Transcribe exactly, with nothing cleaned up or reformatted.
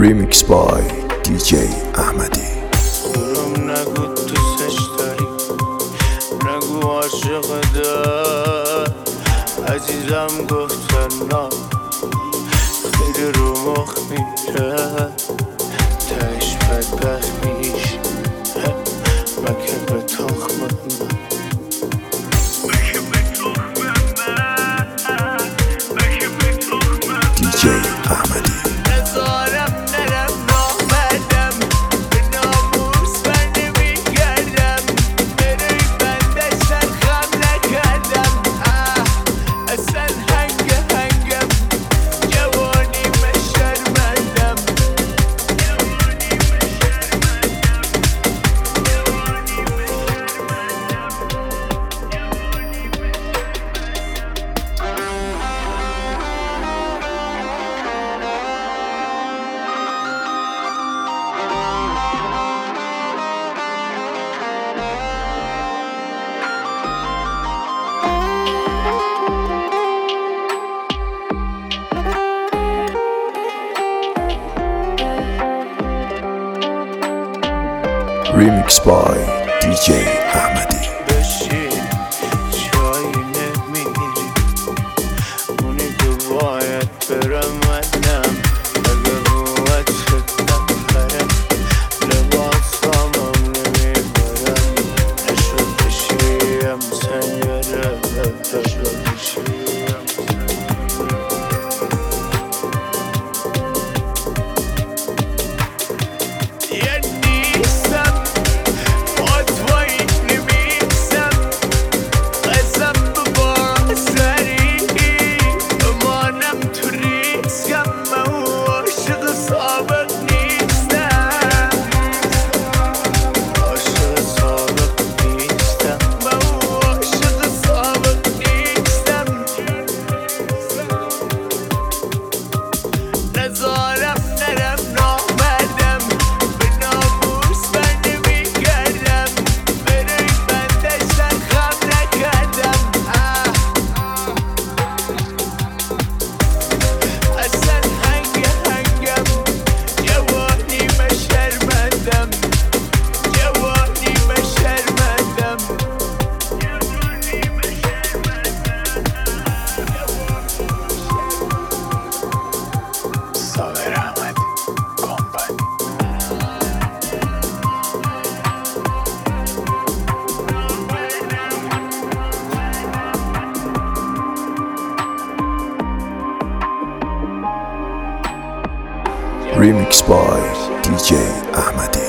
Remix by دی جی احمدی. برام نگو دوستش داری، نگو عاشق دار عزیزم گفتن نه، خیلی رو مخ میره تش بدبخت میش مکه به تخم من دی جی احمدی. Remix by دی جی احمدی. بشین چای نمیری اونی تو باید برم منم اگه قوت شدم برم لباسامم نمیبرم نشد بشیم سنگره نشد بشیم Remix by دی جی احمدی.